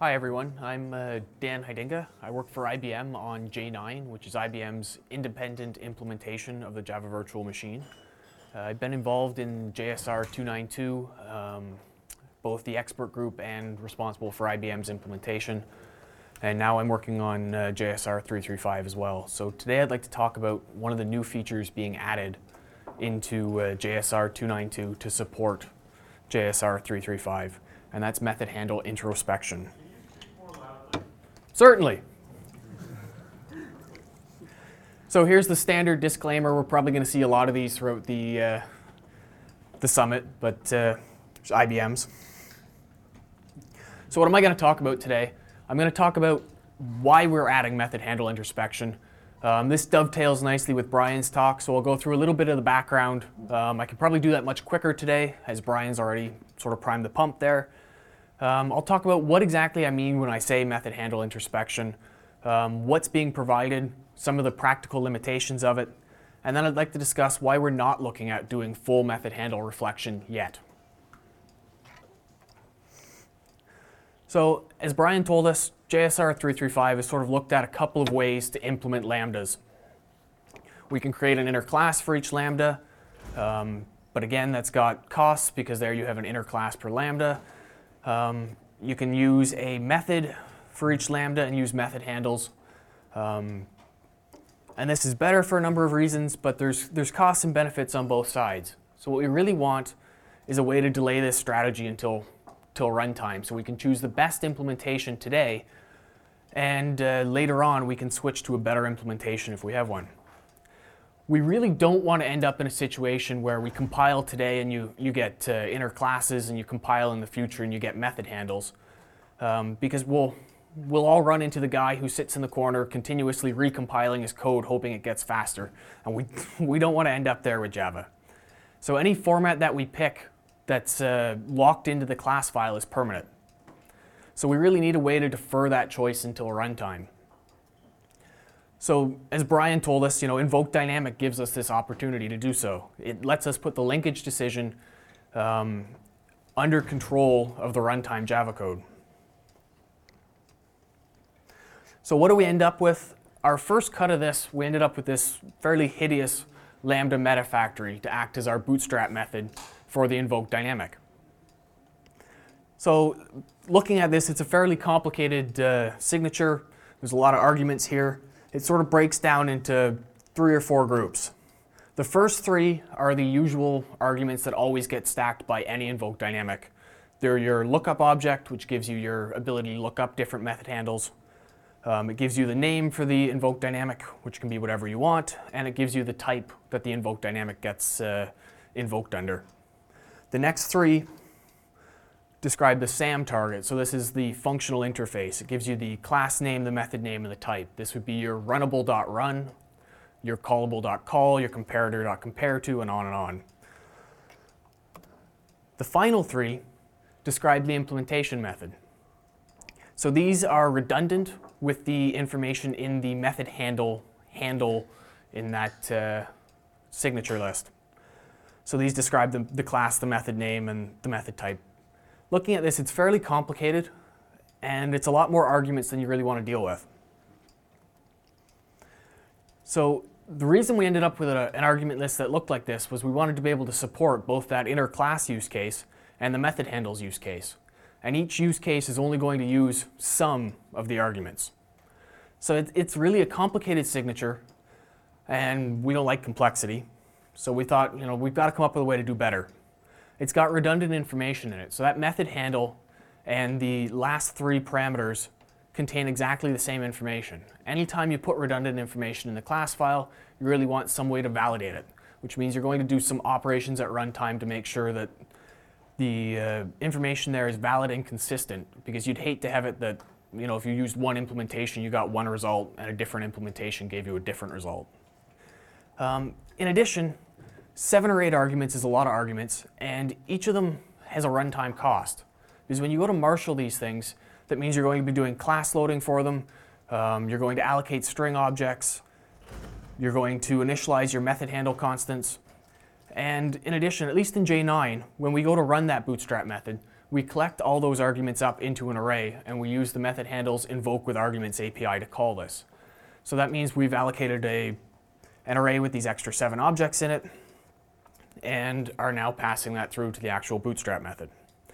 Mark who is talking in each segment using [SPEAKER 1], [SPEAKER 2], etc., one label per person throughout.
[SPEAKER 1] Hi everyone, I'm Dan Heidinga. I work for IBM on J9, which is IBM's independent implementation of the Java Virtual Machine. I've been involved in JSR 292, both the expert group and responsible for IBM's implementation. And now I'm working on JSR 335 as well. So today I'd like to talk about one of the new features being added into JSR 292 to support JSR 335, and that's method handle introspection. Certainly. So here's the standard disclaimer. We're probably going to see a lot of these throughout the summit, but IBM's. So what am I going to talk about today? I'm going to talk about why we're adding method handle introspection. This dovetails nicely with Brian's talk, so I'll go through a little bit of the background. I can probably do that much quicker today, as Brian's already sort of primed the pump there. I'll talk about what exactly I mean when I say method handle introspection, what's being provided, some of the practical limitations of it, and then I'd like to discuss why we're not looking at doing full method handle reflection yet. So, as Brian told us, JSR 335 has sort of looked at a couple of ways to implement lambdas. We can create an inner class for each lambda, but again, that's got costs because there you have an inner class per lambda. You can use a method for each lambda and use method handles. And this is better for a number of reasons, but there's costs and benefits on both sides. So what we really want is a way to delay this strategy until runtime, so we can choose the best implementation today, and later on we can switch to a better implementation if we have one. We really don't want to end up in a situation where we compile today and you get inner classes, and you compile in the future and you get method handles, because we'll all run into the guy who sits in the corner continuously recompiling his code hoping it gets faster, and we don't want to end up there with Java. So any format that we pick that's locked into the class file is permanent. So we really need a way to defer that choice until runtime. So as Brian told us, Invoke Dynamic gives us this opportunity to do so. It lets us put the linkage decision under control of the runtime Java code. So what do we end up with? Our first cut of this, we ended up with this fairly hideous Lambda meta factory to act as our bootstrap method for the Invoke Dynamic. So looking at this, it's a fairly complicated signature. There's a lot of arguments here. It sort of breaks down into 3 or 4 groups. The first 3 are the usual arguments that always get stacked by any Invoke Dynamic. They're your lookup object, which gives you your ability to look up different method handles. It gives you the name for the Invoke Dynamic, which can be whatever you want, and it gives you the type that the Invoke Dynamic gets invoked under. The next 3 describe the SAM target. So this is the functional interface. It gives you the class name, the method name, and the type. This would be your runnable.run, your callable.call, your comparator.compare to, and on and on. The final 3 describe the implementation method. So these are redundant with the information in the method handle in that signature list. So these describe the class, the method name, and the method type. Looking at this, it's fairly complicated, and it's a lot more arguments than you really want to deal with. So the reason we ended up with an argument list that looked like this was we wanted to be able to support both that inner class use case and the method handles use case. And each use case is only going to use some of the arguments. So it's really a complicated signature, and we don't like complexity. So we thought, we've got to come up with a way to do better. It's got redundant information in it. So that method handle and the last 3 parameters contain exactly the same information. Anytime you put redundant information in the class file, you really want some way to validate it, which means you're going to do some operations at runtime to make sure that the information there is valid and consistent, because you'd hate to have it that, if you used one implementation, you got one result, and a different implementation gave you a different result. In addition, 7 or 8 arguments is a lot of arguments, and each of them has a runtime cost. Because when you go to marshal these things, that means you're going to be doing class loading for them, you're going to allocate string objects, you're going to initialize your method handle constants, and in addition, at least in J9, when we go to run that bootstrap method, we collect all those arguments up into an array, and we use the method handles invoke with arguments API to call this. So that means we've allocated an array with these extra 7 objects in it, and are now passing that through to the actual Bootstrap method.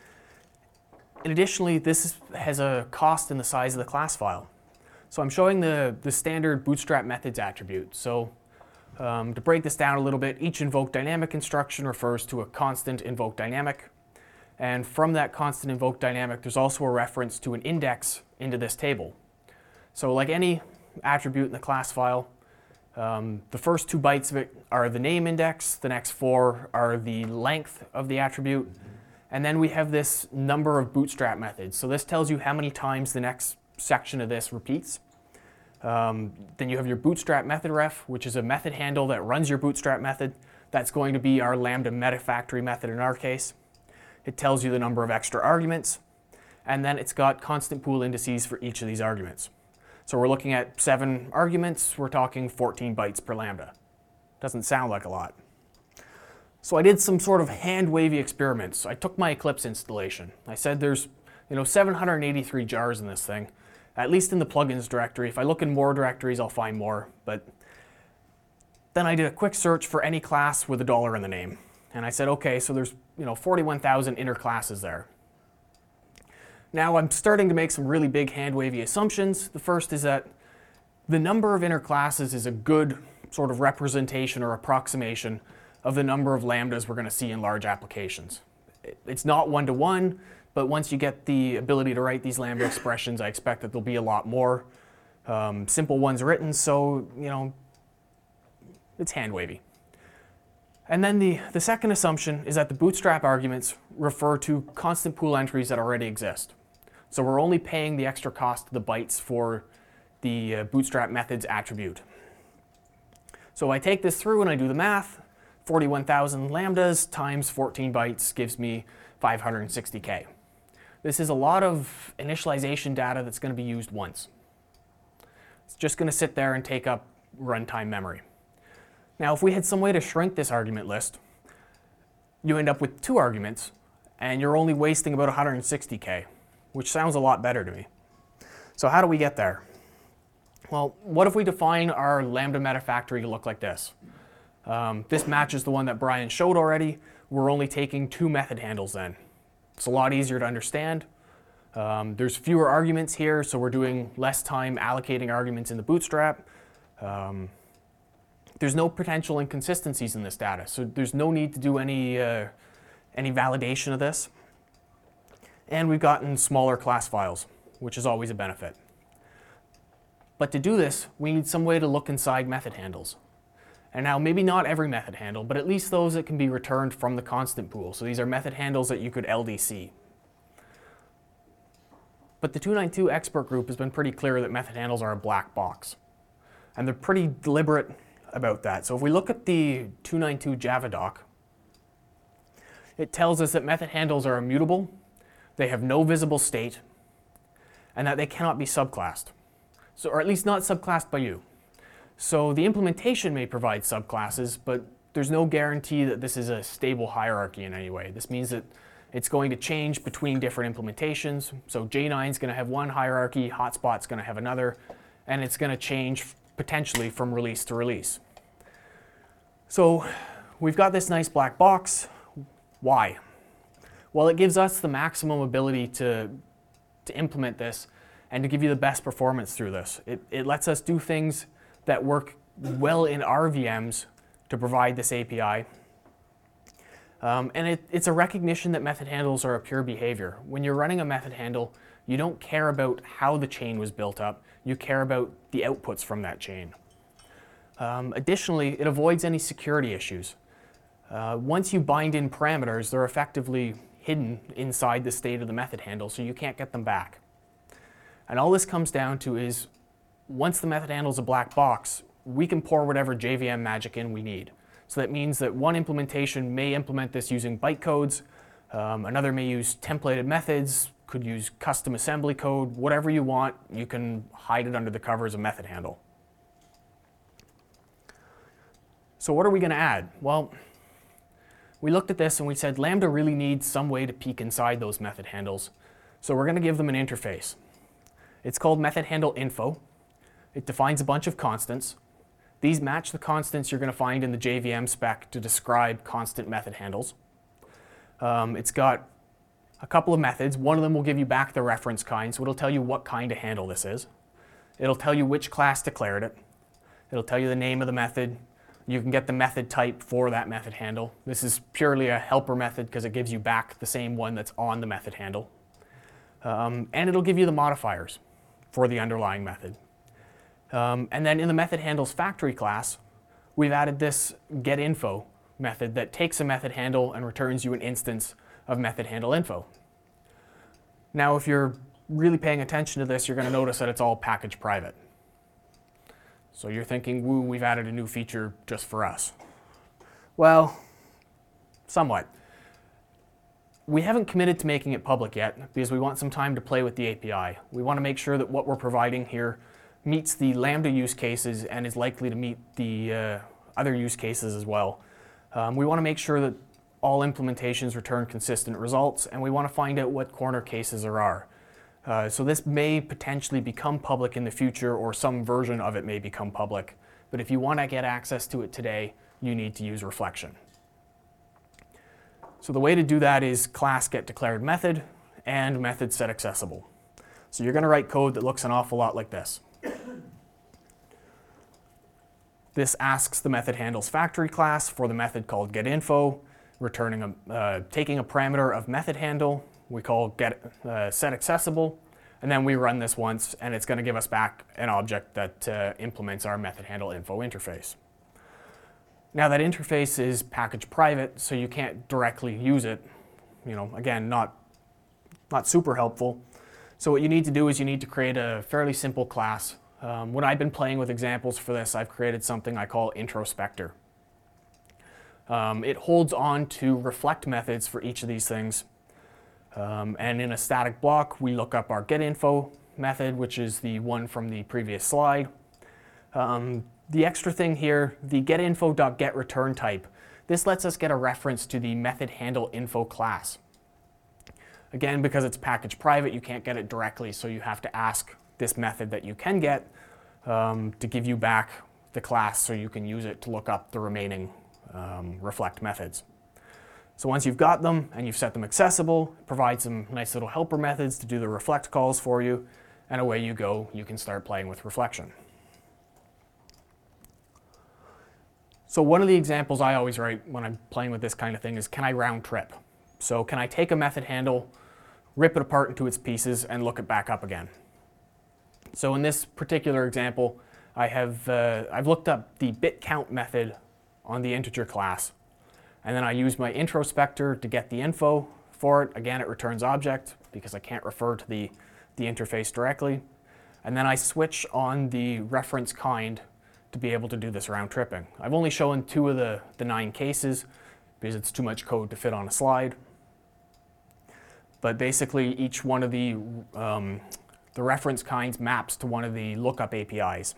[SPEAKER 1] And additionally, this has a cost in the size of the class file. So I'm showing the standard Bootstrap methods attribute. So to break this down a little bit, each invoke dynamic instruction refers to a constant invoke dynamic. And from that constant invoke dynamic, there's also a reference to an index into this table. So like any attribute in the class file, the first 2 bytes of it are the name index, the next 4 are the length of the attribute, and then we have this number of Bootstrap methods. So this tells you how many times the next section of this repeats. Then you have your Bootstrap method ref, which is a method handle that runs your Bootstrap method. That's going to be our Lambda metafactory method in our case. It tells you the number of extra arguments, and then it's got constant pool indices for each of these arguments. So we're looking at 7 arguments, we're talking 14 bytes per lambda. Doesn't sound like a lot. So I did some sort of hand-wavy experiments. I took my Eclipse installation. I said there's 783 jars in this thing, at least in the plugins directory. If I look in more directories, I'll find more. But then I did a quick search for any class with $1 in the name. And I said, okay, so there's 41,000 inner classes there. Now I'm starting to make some really big hand-wavy assumptions. The first is that the number of inner classes is a good sort of representation or approximation of the number of lambdas we're going to see in large applications. It's not one-to-one, but once you get the ability to write these lambda expressions, I expect that there'll be a lot more simple ones written, so it's hand-wavy. And then the second assumption is that the Bootstrap arguments refer to constant pool entries that already exist. So we're only paying the extra cost of the bytes for the Bootstrap methods attribute. So I take this through and I do the math. 41,000 lambdas times 14 bytes gives me 560K. This is a lot of initialization data that's going to be used once. It's just going to sit there and take up runtime memory. Now, if we had some way to shrink this argument list, you end up with 2 arguments, and you're only wasting about 160K, which sounds a lot better to me. So how do we get there? Well, what if we define our Lambda metafactory to look like this? This matches the one that Brian showed already. We're only taking 2 method handles then. It's a lot easier to understand. There's fewer arguments here, so we're doing less time allocating arguments in the Bootstrap. There's no potential inconsistencies in this data, so there's no need to do any validation of this. And we've gotten smaller class files, which is always a benefit. But to do this, we need some way to look inside method handles. And now, maybe not every method handle, but at least those that can be returned from the constant pool. So these are method handles that you could LDC. But the 292 expert group has been pretty clear that method handles are a black box. And they're pretty deliberate about that. So if we look at the 292 Java doc, it tells us that method handles are immutable, they have no visible state, and that they cannot be subclassed. So, or at least not subclassed by you. So the implementation may provide subclasses, but there's no guarantee that this is a stable hierarchy in any way. This means that it's going to change between different implementations. So J9 is going to have one hierarchy, Hotspot's going to have another, and it's going to change potentially from release to release. So we've got this nice black box. Why? Well, it gives us the maximum ability to implement this and to give you the best performance through this. It lets us do things that work well in our VMs to provide this API. And it's a recognition that method handles are a pure behavior. When you're running a method handle, you don't care about how the chain was built up. You care about the outputs from that chain. Additionally, it avoids any security issues. Once you bind in parameters, they're effectively hidden inside the state of the method handle, so you can't get them back. And all this comes down to is, once the method handle is a black box, we can pour whatever JVM magic in we need. So that means that one implementation may implement this using bytecodes, another may use templated methods, could use custom assembly code, whatever you want, you can hide it under the covers of method handle. So what are we going to add? Well, we looked at this and we said Lambda really needs some way to peek inside those method handles. So we're going to give them an interface. It's called method handle info. It defines a bunch of constants. These match the constants you're going to find in the JVM spec to describe constant method handles. It's got a couple of methods. One of them will give you back the reference kind, so it'll tell you what kind of handle this is. It'll tell you which class declared it. It'll tell you the name of the method. You can get the method type for that method handle. This is purely a helper method because it gives you back the same one that's on the method handle. And it'll give you the modifiers for the underlying method. And then in the method handles factory class, we've added this getInfo method that takes a method handle and returns you an instance of method handle info. Now, if you're really paying attention to this, you're going to notice that it's all package private. So you're thinking, woo, we've added a new feature just for us. Well, somewhat. We haven't committed to making it public yet because we want some time to play with the API. We want to make sure that what we're providing here meets the Lambda use cases and is likely to meet the other use cases as well. We want to make sure that all implementations return consistent results, and we want to find out what corner cases there are. So this may potentially become public in the future, or some version of it may become public. But if you want to get access to it today, you need to use reflection. So the way to do that is class getDeclaredMethod and method setAccessible. So you're going to write code that looks an awful lot like this. This asks the method handles factory class for the method called getInfo, returning taking a parameter of method handle we call setAccessible, and then we run this once, and it's going to give us back an object that implements our method handle info interface. Now that interface is package private, so you can't directly use it. Again, not super helpful. So what you need to do is you need to create a fairly simple class. When I've been playing with examples for this, I've created something I call introspector. It holds on to reflect methods for each of these things. And in a static block, we look up our getInfo method, which is the one from the previous slide. The extra thing here, the getInfo.getReturnType, this lets us get a reference to the method handle info class. Again, because it's package private, you can't get it directly, so you have to ask this method that you can get to give you back the class so you can use it to look up the remaining reflect methods. So once you've got them and you've set them accessible, provide some nice little helper methods to do the reflect calls for you, and away you go. You can start playing with reflection. So one of the examples I always write when I'm playing with this kind of thing is, can I round trip? So can I take a method handle, rip it apart into its pieces, and look it back up again? So in this particular example, I've looked up the bit count method on the integer class, and then I use my introspector to get the info for it. Again, it returns object because I can't refer to the interface directly. And then I switch on the reference kind to be able to do this round tripping. I've only shown 2 of the 9 cases because it's too much code to fit on a slide. But basically, each one of the reference kinds maps to one of the lookup APIs.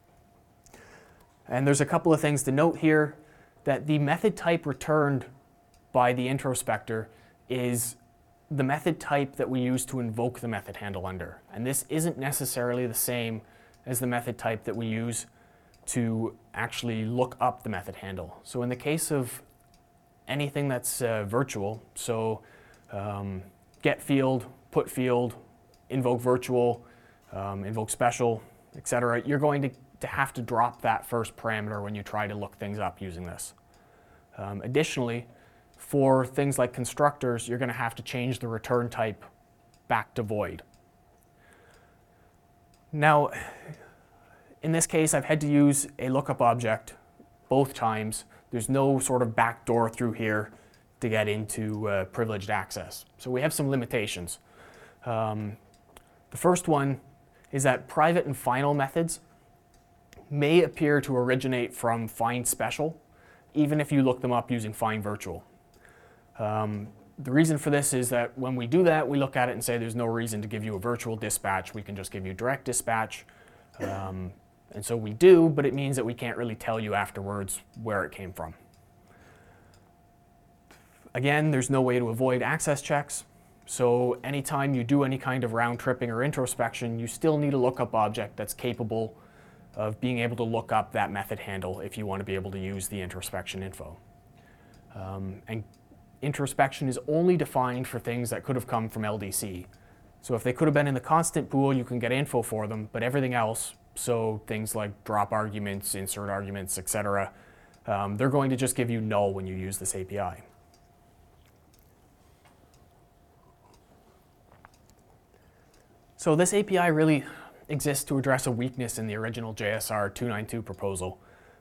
[SPEAKER 1] And there's a couple of things to note here, that the method type returned by the introspector is the method type that we use to invoke the method handle under. And this isn't necessarily the same as the method type that we use to actually look up the method handle. So in the case of anything that's virtual, so get field, put field, invoke virtual, invoke special, etc., you're going to have to drop that first parameter when you try to look things up using this. Additionally, for things like constructors, you're going to have to change the return type back to void. Now, in this case, I've had to use a lookup object both times. There's no sort of backdoor through here to get into privileged access. So we have some limitations. The first one is that private and final methods may appear to originate from find special, even if you look them up using find virtual. The reason for this is that when we do that, we look at it and say there's no reason to give you a virtual dispatch. We can just give you direct dispatch. And so we do, but it means that we can't really tell you afterwards where it came from. Again, there's no way to avoid access checks. So anytime you do any kind of round tripping or introspection, you still need a lookup object that's capable of being able to look up that method handle if you want to be able to use the introspection info. And introspection is only defined for things that could have come from LDC. So if they could have been in the constant pool, you can get info for them, but everything else, so things like drop arguments, insert arguments, etc., they're going to just give you null when you use this API. So this API really exists to address a weakness in the original JSR 292 proposal.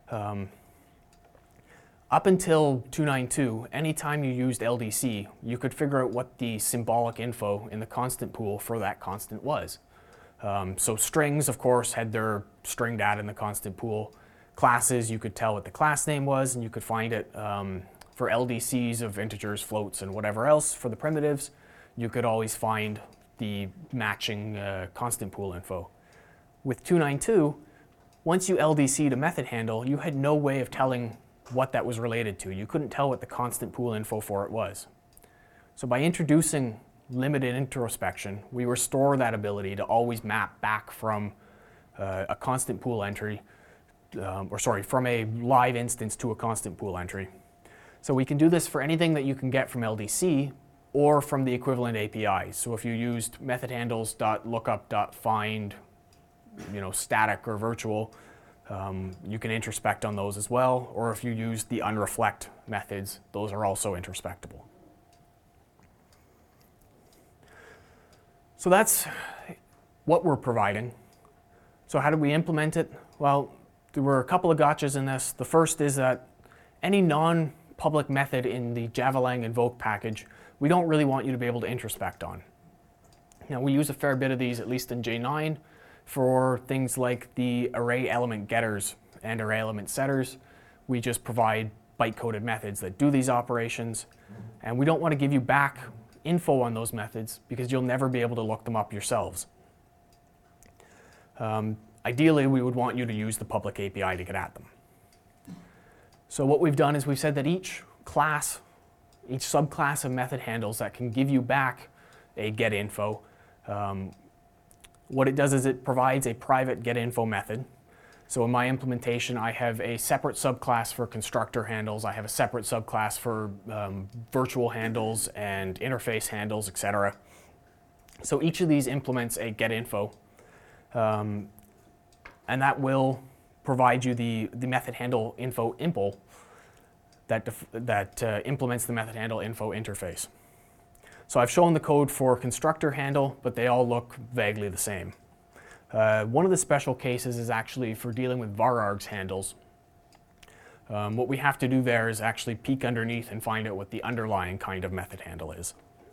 [SPEAKER 1] Up until 292, anytime you used LDC, you could figure out what the symbolic info in the constant pool for that constant was. So strings, of course, had their string data in the constant pool. Classes, you could tell what the class name was, and you could find it for LDCs of integers, floats, and whatever else. For the primitives, you could always find the matching constant pool info. With 292, once you LDC'd a method handle, you had no way of telling what that was related to. You couldn't tell what the constant pool info for it was. So by introducing limited introspection, we restore that ability to always map back from a constant pool entry, from a live instance to a constant pool entry. So we can do this for anything that you can get from LDC or from the equivalent API. So if you used method handles.lookup.find, static or virtual, you can introspect on those as well. Or if you use the unreflect methods, those are also introspectable. So that's what we're providing. So how did we implement it? Well, there were a couple of gotchas in this. The first is that any non-public method in the Javalang invoke package, we don't really want you to be able to introspect on. Now, we use a fair bit of these, at least in J9, for things like the array element getters and array element setters. We just provide byte-coded methods that do these operations, and we don't want to give you back info on those methods because you'll never be able to look them up yourselves. Ideally, we would want you to use the public API to get at them. So what we've done is we've said that each subclass of method handles that can give you back a getInfo, what it does is it provides a private getInfo method. So in my implementation, I have a separate subclass for constructor handles. I have a separate subclass for virtual handles and interface handles, etc. So each of these implements a getInfo, and that will provide you the method handle info impl that implements the method handle info interface. So I've shown the code for constructor handle, but they all look vaguely the same. One of the special cases is actually for dealing with varargs handles. What we have to do there is actually peek underneath and find out what the underlying kind of method handle is.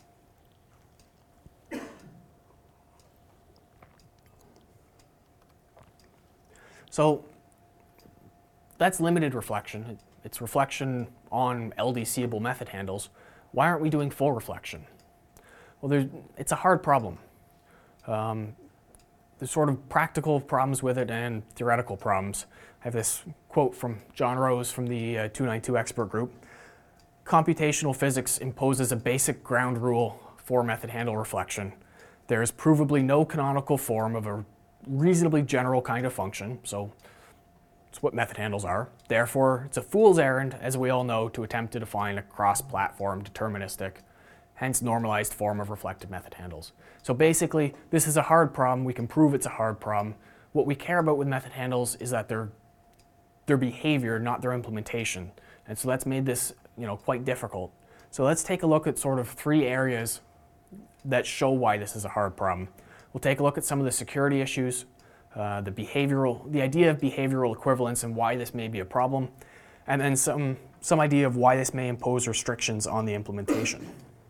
[SPEAKER 1] So that's limited reflection. It's reflection on LDCable method handles. Why aren't we doing full reflection? Well, it's a hard problem. There's sort of practical problems with it and theoretical problems. I have this quote from John Rose from the 292 expert group. Computational physics imposes a basic ground rule for method handle reflection. There is provably no canonical form of a reasonably general kind of function, so it's what method handles are. Therefore, it's a fool's errand, as we all know, to attempt to define a cross-platform deterministic, hence normalized form of reflected method handles. So basically, this is a hard problem. We can prove it's a hard problem. What we care about with method handles is that their behavior, not their implementation. And so that's made this, quite difficult. So let's take a look at sort of 3 areas that show why this is a hard problem. We'll take a look at some of the security issues, the idea of behavioral equivalence and why this may be a problem, and then some idea of why this may impose restrictions on the implementation.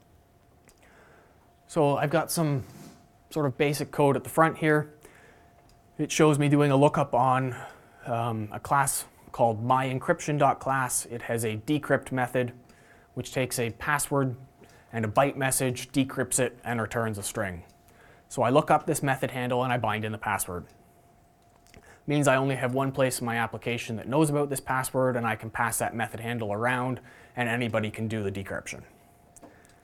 [SPEAKER 1] So I've got some sort of basic code at the front here. It shows me doing a lookup on a class called myEncryption.class. It has a decrypt method, which takes a password and a byte message, decrypts it, and returns a string. So I look up this method handle and I bind in the password. Means I only have one place in my application that knows about this password, and I can pass that method handle around and anybody can do the decryption.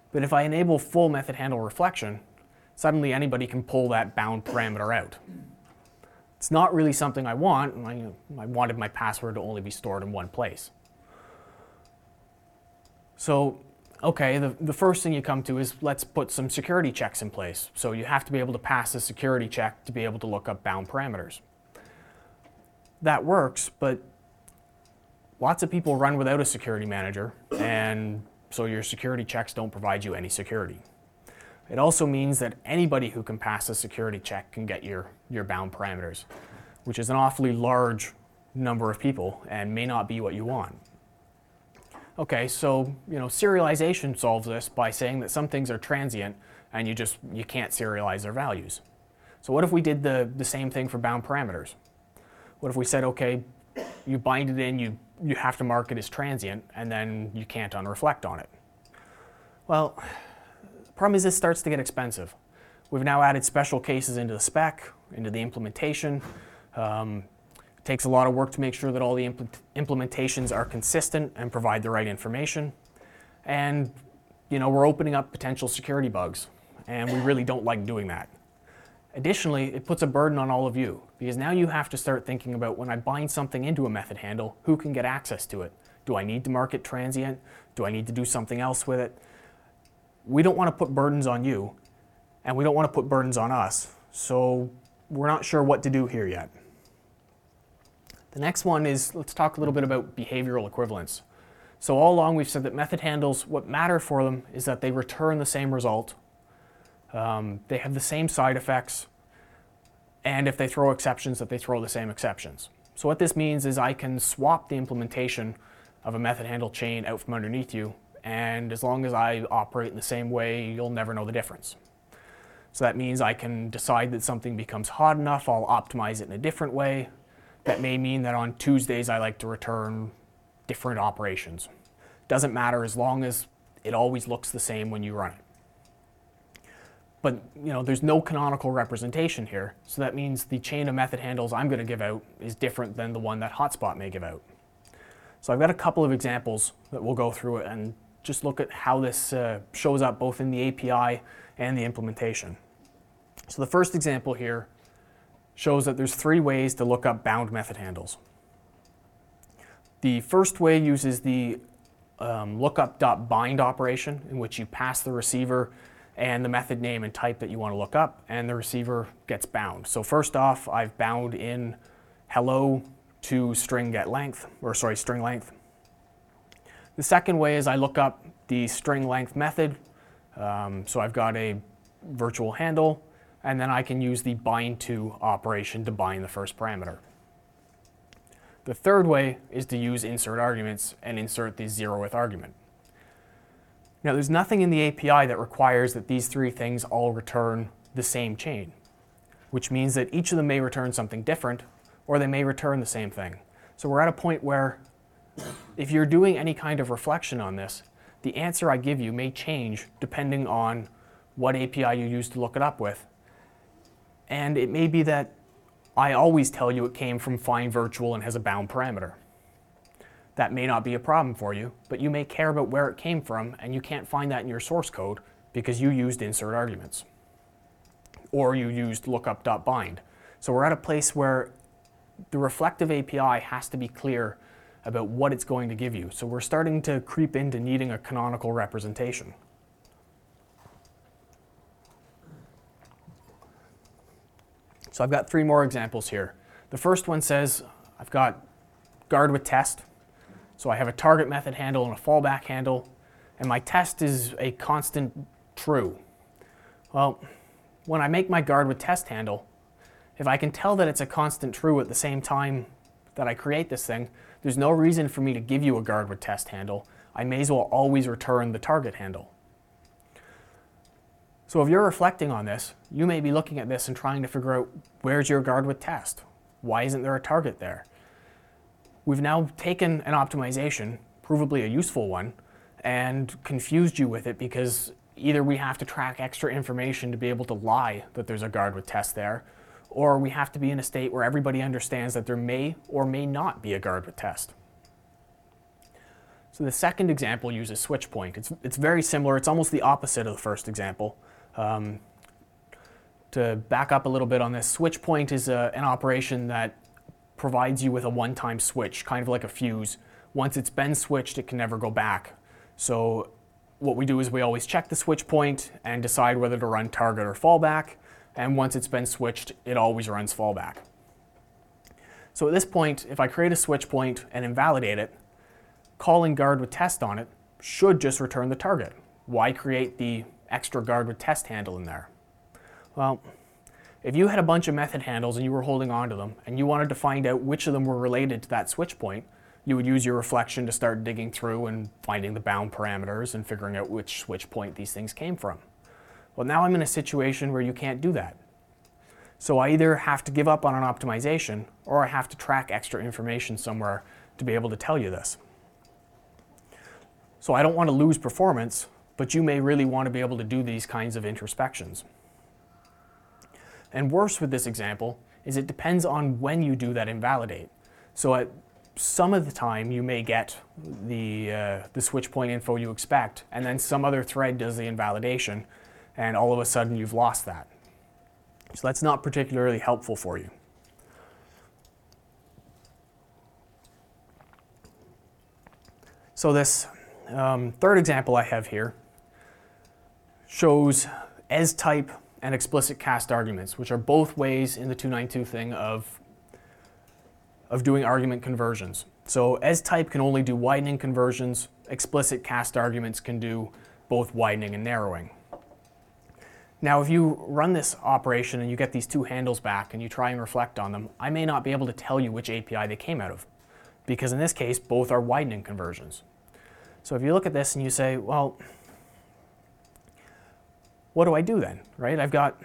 [SPEAKER 1] But if I enable full method handle reflection, suddenly anybody can pull that bound parameter out. It's not really something I want. I wanted my password to only be stored in one place. So, okay, the first thing you come to is let's put some security checks in place. So you have to be able to pass a security check to be able to look up bound parameters. That works, but lots of people run without a security manager, and so your security checks don't provide you any security. It also means that anybody who can pass a security check can get your bound parameters, which is an awfully large number of people and may not be what you want. Okay, so serialization solves this by saying that some things are transient and you can't serialize their values. So what if we did the same thing for bound parameters? What if we said, okay, you bind it in, you have to mark it as transient, and then you can't unreflect on it? Well, the problem is this starts to get expensive. We've now added special cases into the spec, into the implementation. It takes a lot of work to make sure that all the implementations are consistent and provide the right information. And we're opening up potential security bugs, and we really don't like doing that. Additionally, it puts a burden on all of you, because now you have to start thinking about, when I bind something into a method handle, who can get access to it? Do I need to mark it transient? Do I need to do something else with it? We don't want to put burdens on you, and we don't want to put burdens on us, so we're not sure what to do here yet. The next one is, let's talk a little bit about behavioral equivalence. So all along we've said that method handles, what matter for them is that they return the same result, they have the same side effects, and if they throw exceptions, that they throw the same exceptions. So what this means is I can swap the implementation of a method handle chain out from underneath you, and as long as I operate in the same way, you'll never know the difference. So that means I can decide that something becomes hot enough, I'll optimize it in a different way. That may mean that on Tuesdays I like to return different operations. Doesn't matter as long as it always looks the same when you run it. But there's no canonical representation here, so that means the chain of method handles I'm going to give out is different than the one that Hotspot may give out. So I've got a couple of examples that we'll go through it and just look at how this shows up both in the API and the implementation. So the first example here shows that there's 3 ways to look up bound method handles. The first way uses the lookup.bind operation, in which you pass the receiver and the method name and type that you want to look up, and the receiver gets bound. So first off, I've bound in hello to string length. The second way is I look up the string length method. So I've got a virtual handle, and then I can use the bind to operation to bind the first parameter. The third way is to use insert arguments and insert the 0th argument. Now, there's nothing in the API that requires that these 3 things all return the same chain, which means that each of them may return something different, or they may return the same thing. So we're at a point where if you're doing any kind of reflection on this, the answer I give you may change depending on what API you use to look it up with. And it may be that I always tell you it came from find virtual and has a bound parameter. That may not be a problem for you, but you may care about where it came from, and you can't find that in your source code because you used insert arguments, or you used lookup.bind. So we're at a place where the reflective API has to be clear about what it's going to give you. So we're starting to creep into needing a canonical representation. So I've got 3 more examples here. The first one says I've got guard with test. So I have a target method handle and a fallback handle, and my test is a constant true. Well, when I make my guard with test handle, if I can tell that it's a constant true at the same time that I create this thing, there's no reason for me to give you a guard with test handle. I may as well always return the target handle. So if you're reflecting on this, you may be looking at this and trying to figure out, where's your guard with test? Why isn't there a target there? We've now taken an optimization, provably a useful one, and confused you with it because either we have to track extra information to be able to lie that there's a guard with test there, or we have to be in a state where everybody understands that there may or may not be a guard with test. So the second example uses switch point. It's very similar. It's almost the opposite of the first example. To back up a little bit on this, switch point is an operation that provides you with a one-time switch, kind of like a fuse. Once it's been switched, it can never go back. So what we do is we always check the switch point and decide whether to run target or fallback. And once it's been switched, it always runs fallback. So at this point, if I create a switch point and invalidate it, calling guard with test on it should just return the target. Why create the extra guard with test handle in there? Well, if you had a bunch of method handles and you were holding on to them and you wanted to find out which of them were related to that switch point, you would use your reflection to start digging through and finding the bound parameters and figuring out which switch point these things came from. Well, now I'm in a situation where you can't do that. So I either have to give up on an optimization or I have to track extra information somewhere to be able to tell you this. So I don't want to lose performance, but you may really want to be able to do these kinds of introspections. And worse with this example is it depends on when you do that invalidate. So at some of the time you may get the switch point info you expect, and then some other thread does the invalidation, and all of a sudden you've lost that. So that's not particularly helpful for you. So this third example I have here shows ES-type and explicit cast arguments, which are both ways in the 292 thing of doing argument conversions. So ES-type can only do widening conversions. Explicit cast arguments can do both widening and narrowing. Now, if you run this operation and you get these two handles back and you try and reflect on them, I may not be able to tell you which API they came out of, because in this case, both are widening conversions. So if you look at this and you say, well, what do I do then, right? I've got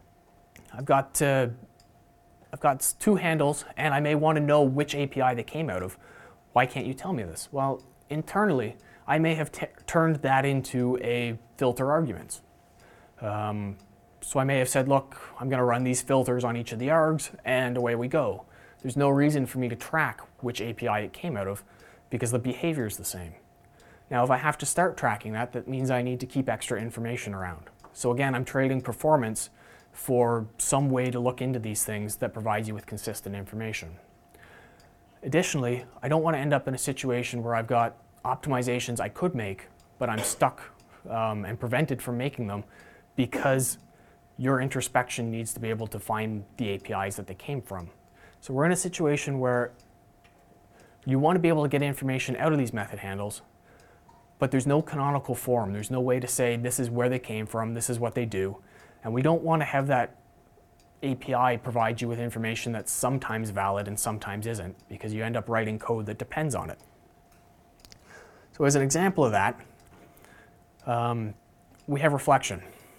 [SPEAKER 1] two handles and I may want to know which API they came out of. Why can't you tell me this? Well, internally, I may have turned that into a filter arguments. So I may have said, look, I'm going to run these filters on each of the args, and away we go. There's no reason for me to track which API it came out of because the behavior is the same. Now, if I have to start tracking that, that means I need to keep extra information around. So again, I'm trading performance for some way to look into these things that provides you with consistent information. Additionally, I don't want to end up in a situation where I've got optimizations I could make, but I'm stuck and prevented from making them because your introspection needs to be able to find the APIs that they came from. So we're in a situation where you want to be able to get information out of these method handles, but there's no canonical form. There's no way to say this is where they came from, this is what they do. And we don't want to have that API provide you with information that's sometimes valid and sometimes isn't, because you end up writing code that depends on it. So as an example of that, we have reflection.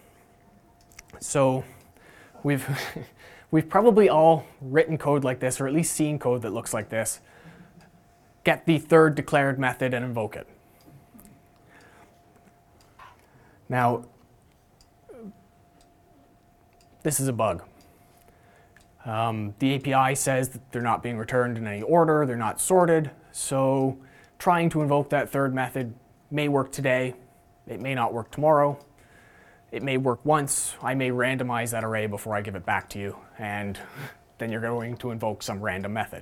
[SPEAKER 1] So we've probably all written code like this, or at least seen code that looks like this. Get the third declared method and invoke it. Now, this is a bug. The API says that they're not being returned in any order, they're not sorted, so trying to invoke that third method may work today, it may not work tomorrow. It may work once. I may randomize that array before I give it back to you, and then you're going to invoke some random method.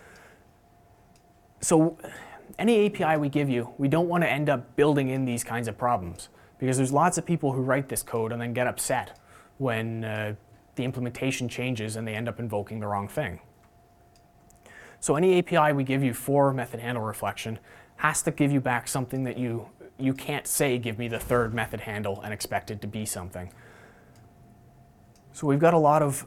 [SPEAKER 1] So any API we give you, we don't want to end up building in these kinds of problems, because there's lots of people who write this code and then get upset when the implementation changes and they end up invoking the wrong thing. So any API we give you for method handle reflection has to give you back something that you can't say, give me the third method handle and expect it to be something. So we've got a lot of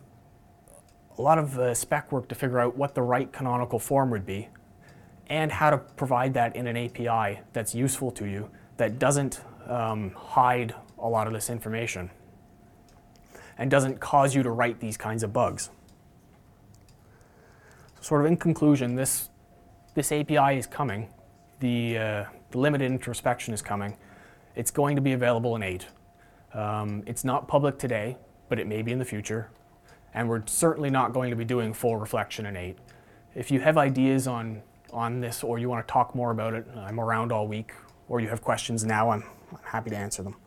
[SPEAKER 1] spec work to figure out what the right canonical form would be and how to provide that in an API that's useful to you, that doesn't hide a lot of this information and doesn't cause you to write these kinds of bugs. So sort of in conclusion, this API is coming. The limited introspection is coming. It's going to be available in 8. It's not public today, but it may be in the future. And we're certainly not going to be doing full reflection in 8. If you have ideas on on this, or you want to talk more about it, I'm around all week, or you have questions now, I'm happy to answer them.